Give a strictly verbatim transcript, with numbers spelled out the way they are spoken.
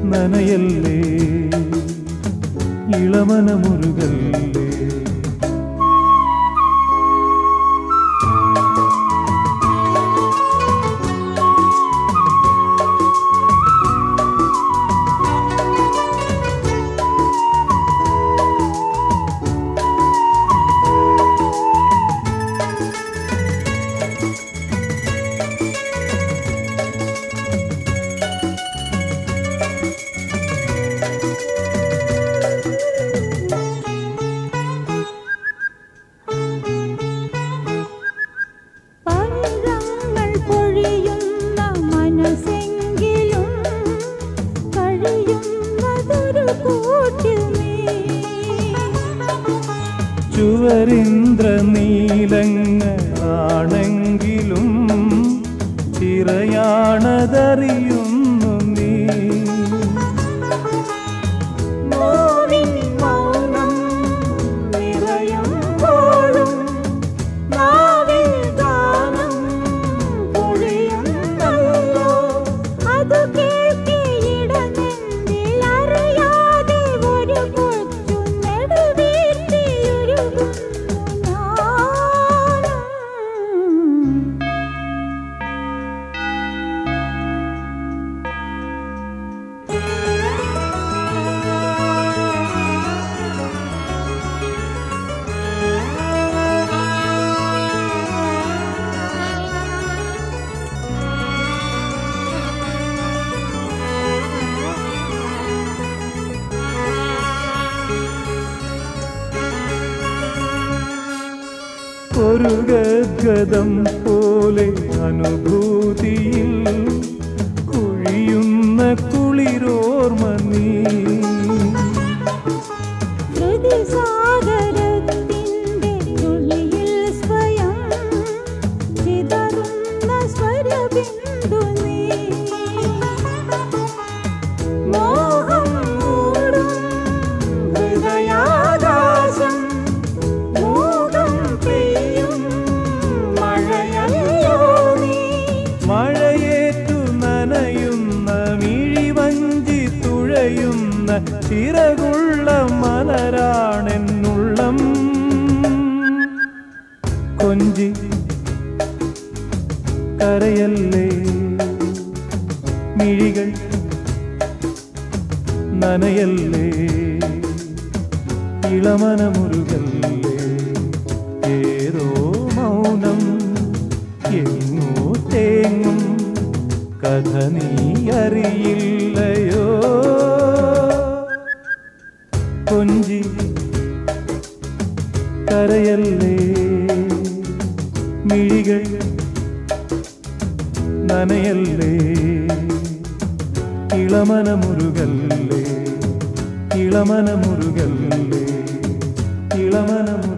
നനയല്ലേ ഇളമന മുരുകല്ലേ. ചുവരിന്ദ്ര നീലങ്ങളാണെങ്കിലും ചിറയാണതറിയുന്നു നീ. മൗനം നിറയുമ്പോഴും നാവിൽ ഗാനം പൊഴിയുന്നല്ലോ. അത് കേൾക്കിയിടനെന്നിൽ അറിയാതെ ഒരു കൊച്ചു നെടുവീർത്തിയൊരുകുന്നു. ഒരു ഗദ്ഗതം പോലെ അനുഭൂതിയിൽ കുഴിയുന്ന കുളിരോർമ നീ. ഹൃദയസാഗരത്തിൻ്റെ തുള്ളിയിൽ സ്വയം ചിതറുന്ന സ്വരബിന്ദു നീ. മോഹം മൂടും ഹൃദയാകാശം മൂടും പെയ്യും മഴയല്ലോ നീ. മഴയേറ്റു നനയുന്ന മിഴിവഞ്ചി തുഴയുന്ന ചിറകുള്ള മലരാണെന്നുള്ളം. കൊഞ്ചി കരയല്ലേ മിഴികൾ നനയല്ലേ ഇളമന മുരുകല്ലേ. ഏതോ മൗനം എങ്ങോ തേങ്ങും കഥ നീ അറിയില്ലയോ. കൊഞ്ചി കരയല്ലേ മിഴികൾ നനയല്ലേ ഇളമന മുരുകല്ലേ ഇളമന മുരുകല്ലേ ഇളമന